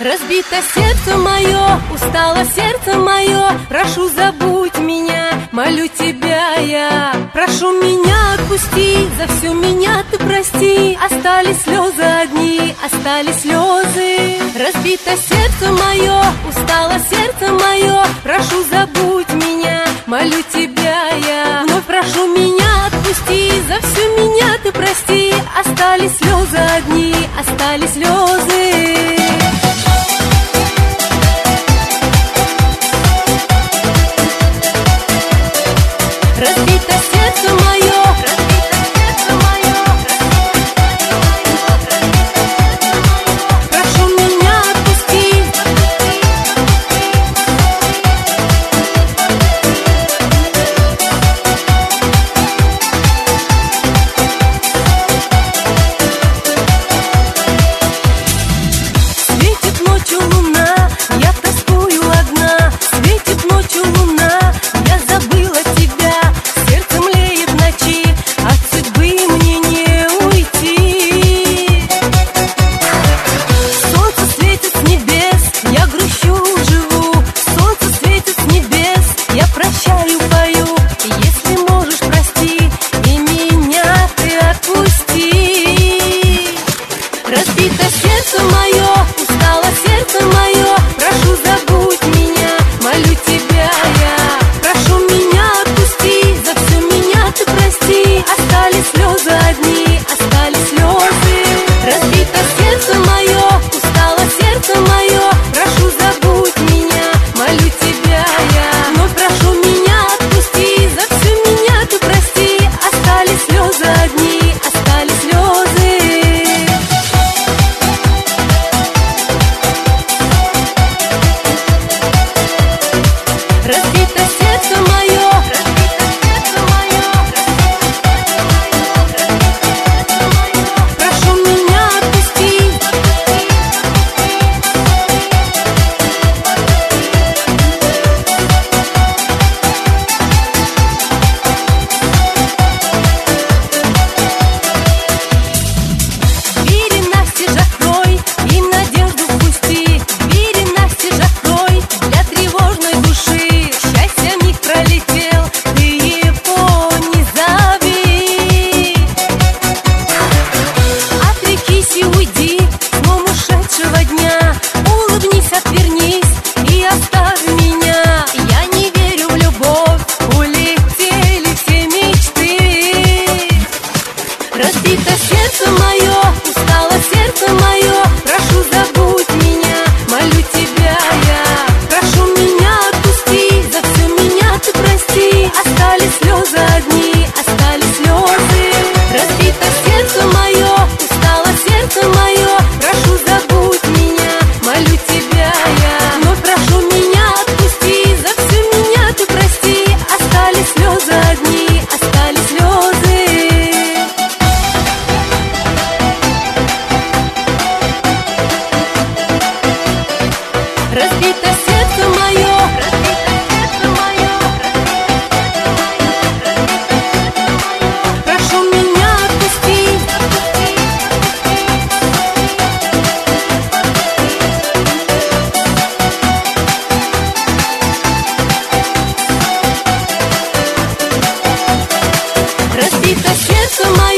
Разбито сердце мое, устало сердце мое. Прошу, забудь меня, молю тебя я. Прошу меня отпусти, за все меня ты прости. Остались слезы одни, остались слезы. Разбито сердце мое, устало сердце мое. Прошу, забудь меня, молю тебя я. Вновь прошу меня отпусти, за все меня ты прости. Остались слезы одни, остались слезы. Разбито сердце мое, прошу меня отпусти. Светит ночью луна, я тоскую одна. Светит ночью луна, я забыла тебя. Разбито сердце мое, устало сердце мое. Прошу, забудь меня, молю тебя я. Прошу меня отпусти, за все меня ты прости. Остались слезы одни, остались слезы. Разбито сердце мое, устало сердце мое. Прошу, забудь меня, молю тебя я. Но прошу меня отпусти, за все меня ты прости. Остались слезы одни, остались слезы. Разбито сердце мое, прошу меня отпусти. Двери настежь открой и надежду впусти. Двери настежь открой для тревожной души. Счастье миг пролетел, ты его не зови. Отрекись и уйди, сном ушедшего дня. Улыбнись, отвернись и оставь меня. Я не верю в любовь, улетели все мечты. Разбито сердце мое, устало сердце мое. Прошу, забудь меня, молю тебя я. Прошу меня отпусти, за все меня ты прости. Остались слезы одни, остались слезы. Разбито сердце мое, устало сердце мое. Прошу, забудь меня, молю тебя я. Но прошу меня отпусти, за все меня ты прости. Остались слезы одни, остались слезы. Разбито сердце мое, прошу меня отпусти. Разбито сердце мое.